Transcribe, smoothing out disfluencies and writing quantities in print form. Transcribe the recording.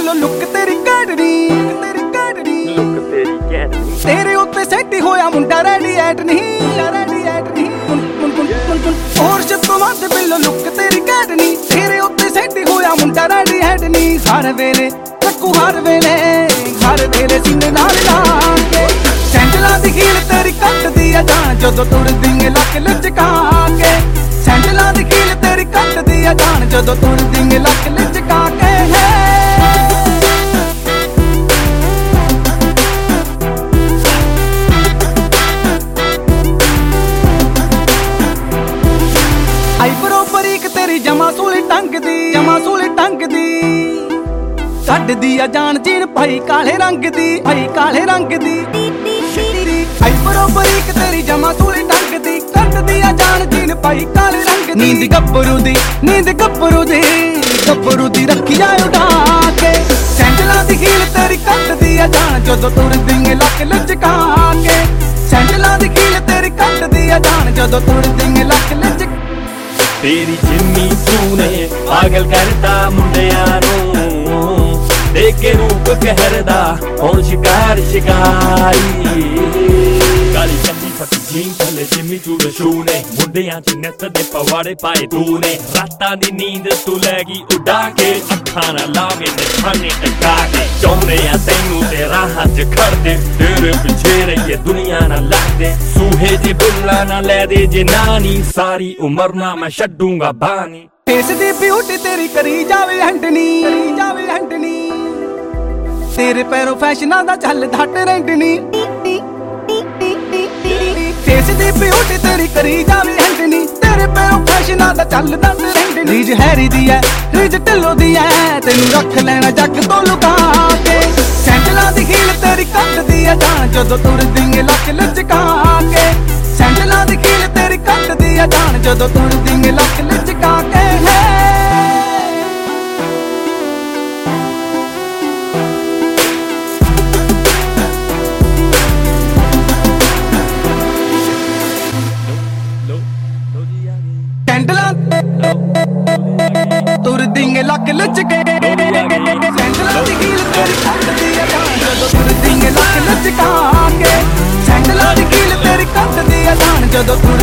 ਬਿੱਲੋ look ਤੇਰੀ ਘੈਂਟਣੀ look ਤੇਰੀ ਘੈਂਟਣੀ ਤੇਰੇ ਉੱਤੇ ਸੈੱਟ ਹੋਇਆ ਮੁੰਡਾ ਰੈਡੀ ਐਟ ਨਹੀਂ ਹੋਰ ਸ਼ਿਪ ਤੋਂ ਵੱਧ ਬਿੱਲੋ ਲੁੱਕ ਤੇਰੀ ਘੈਂਟਣੀ ਤੇਰੇ ਉੱਤੇ ਸੈੱਟ ਹੋਇਆ ਮੁੰਡਾ ਰੈਡੀ ਐਟ ਨਹੀਂ ਹਰ ਵੇਲੇ ਚੱਕੂ ਹਰ ਵੇਲੇ ਸੀਨੇ ਨਾਲ ਲਾ ਕੇ ਸੈਂਡਲਾਂ ਦੀ ਹੀਲ ਤੇਰੀ ਕੱਟਦੀ ਆ ਜਾਨ ਜਦੋਂ ਤੁਰਦੀ ਏ ਲੱਕ ਲਚਕਾ ਕੇ ਸੈਂਡਲਾਂ ਦੀ ਹੀਲ ਤੇਰੀ ਕੱਟਦੀ ਆ ਜਾਨ ਜਦੋਂ ਤੁਰਦੀ ਏ ਲੱਕ ਲਚਕਾ ਕੇ ਆਈਬਰੋ ਬਰੀਕ ਤੇਰੀ ਜਮਾ ਸੂਲੀ ਟੰਗਦੀ ਛੱਡਦੀ ਆ ਜਾਨ ਜੀਨ ਭਾਈ ਕਾਲੇ ਰੰਗ ਦੀ ਆਈਬਰੋ ਬਰੀਕ ਤੇਰੀ ਜਮਾ ਸੂਲੀ ਟੰਗਦੀ ਕੱਟਦੀ ਆ ਜਾਨ ਜੀਨ ਭਾਈ ਕਾਲੇ ਰੰਗ ਦੀ ਨੀਂਦ ਗੱਭਰੂ ਦੀ ਰੱਖਿਆ ਉਡਾ ਕੇ ਸੈਂਡਲਾਂ ਦੀ ਹੀਲ ਤੇਰੀ ਕੱਟਦੀ ਆ ਜਾਨ ਜਦੋਂ ਤੁਰਦੀ ਏ ਲੱਕ ਲਚਕਾ ਕੇ ਸੈਂਡਲਾਂ ਦੀ ਹੀਲ ਤੇਰੀ ਕੱਟਦੀ ਆ ਜਾਨ ਜਦੋਂ ਤੁਰਦੀ ਏ ਲੱਕ ਲਚਕਾ ਤੇਰੀ ਜਿੰਨੀ ਸੂਨੇ ਪਾਗਲ ਕਰਦਾ ਮੁੰਡਿਆਂ ਨੂੰ ਦੇਖ ਕੇ ਰੂਪ ਕਹਿਰਦਾ ਹੁਣ ਸ਼ਿਕਾਰੀ ਕਾਲੀ ਚੰਦੀ ਫੱਟੀ ਜੀਨ ਥੱਲੇ ਜਿੰਮੀ ਚੂੜ ਸ਼ੂਨੇ ਮੁੰਡਿਆਂ ਚ ਨੱਤ ਦੇ ਪਵਾੜੇ ਪਾਏ ਤੂੰ ਨੇ ਰਾਤਾਂ ਦੀ ਨੀਂਦ ਤੂੰ ਲੈ ਗਈ ਉਡਾ ਕੇ ਅੱਖਾਂ ਨਾ ਲਾਵੇਂ ਤੇ ਖਾਨੇ ਟਕਾ ਕੇ ਚਾਹੁੰਦੇ ਆ ਤੈਨੂੰ ਤੇ ਰਾਹਾਂ ਚ ਖੜਦੇ ਤੇਰੇ ਪਿੱਛੇ ਰਹੀਏ ਦੁਨੀਆ ਨਾ ਲੱਗਦੇ ਸੂਹੇ ਜੇ ਬੁੱਲਾ ਨਾ ਲੈ ਦੇ ਜੇ ਨਾਨੀ ਸਾਰੀ ਉਮਰ ਨਾ ਮੈਂ ਛੱਡੂੰਗਾ ਬਾਨੀ ਫੇਸ ਦੀ ਬਿਊਟੀ ਤੇਰੀ ਕਰੀ ਜਾਵੇ ਹੰਡਨੀ ਤੇਰੇ ਪੈਰੋਂ ਫੈਸ਼ਨਾਂ ਦਾ ਚੱਲਦਾ ਟ੍ਰੈਂਡ ਨੀ ਫੇਸ ਦੀ ਬਿਊਟੀ ਤੇਰੀ ਕਰੀ ਜਾਵੇ ਹੰਡਨੀ ਤੇਰੇ ਪੈਰੋਂ ਫੈਸ਼ਨਾਂ ਦਾ ਚੱਲਦਾ ਟ੍ਰੈਂਡ ਨੀ ਰੀਜ ਹੈਰੀ ਦੀ ਐ ਰੀਜ ਢਿੱਲੋਂ ਦੀ ਐ ਤੈਨੂੰ ਰੱਖ ਲੈਣਾ ਜੱਗ ਤੋਂ ਲੁਕਾ ਕੇ ਸੈਂਡਲਾਂ ਦੀ ਹੀਲ ਤੇਰੀ ਕੱਟਦੀ ਆ ਜਾਨ ਜਦੋਂ ਤੁਰਦੀ ਏ ਲੱਕ ਲਚਕਾ ਕੇ ਸੈਂਡਲਾਂ ਦੀ ਹੀਲ ਤੇਰੀ ਕੱਟਦੀ ਆ ਜਾਨ ਜਦੋਂ ਤੁਰਦੀ ਏ ਲੱਕ ਲਚਕਾ ਕੇ ਸੈਂਡਲਾਂ ਤੁਰਦੀ ਏ ਲੱਕ ਲਚਕੇ ਸੈਂਡਲਾਂ ਦੀ ਹੀਲ ਤੇਰੀ ਕੱਟਦੀ ਆ ਜਾਨ ਜਦੋਂ ਤੁਰਦੀ ਏ ਲੱਕ ਲਚਕਾ ਕੇ ਸੈਂਡਲਾਂ ਦੀ ਹੀਲ ਤੇਰੀ ਕੱਟਦੀ ਆ ਜਾਨ ਜਦੋਂ